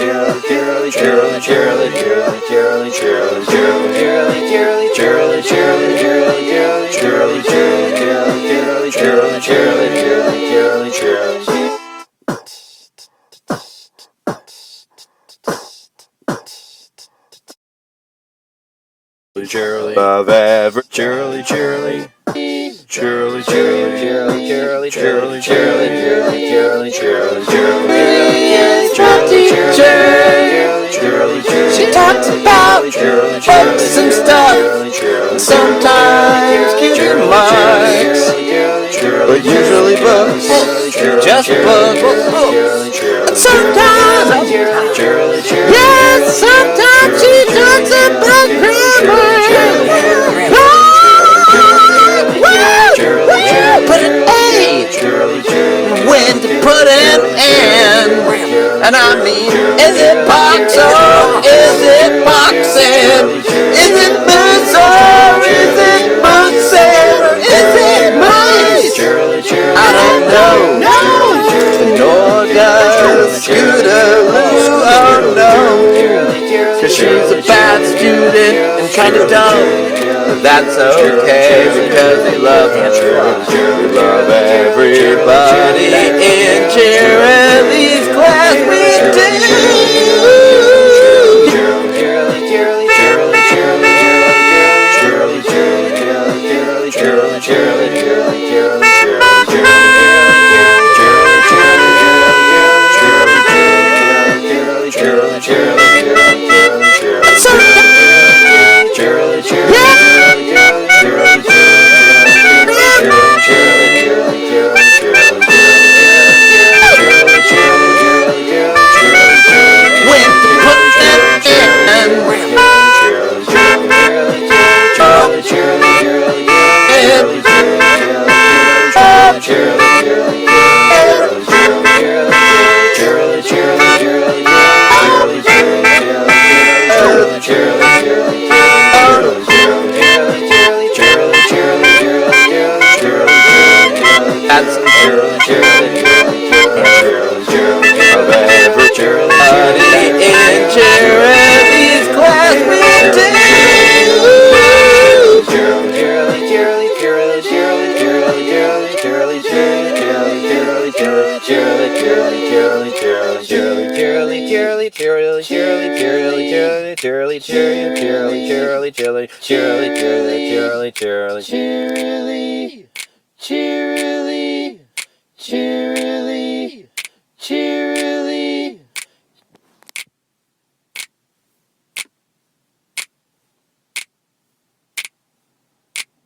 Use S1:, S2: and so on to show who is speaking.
S1: Cheerily, above every cheerily, cheerily, cheerily, cheerily, cheerily, cheerily, cheerily, cheerily, cheerily, cheerily, cheerily, cheerily, cheerily.
S2: She talks about books and stuff, and sometimes kids and marks, but usually books, just books. And sometimes, yes, sometimes she talks about grammar. Put an A when to put an N. And I mean, is it box or is it boxing? Is it moose or is it boxing? Or is it mice? I don't know. Nor does Scootaloo, oh no. Cause she's a bad student and kinda dumb. But that's okay because we love her. We love everybody in Cheerily's class. We do. Cheerily.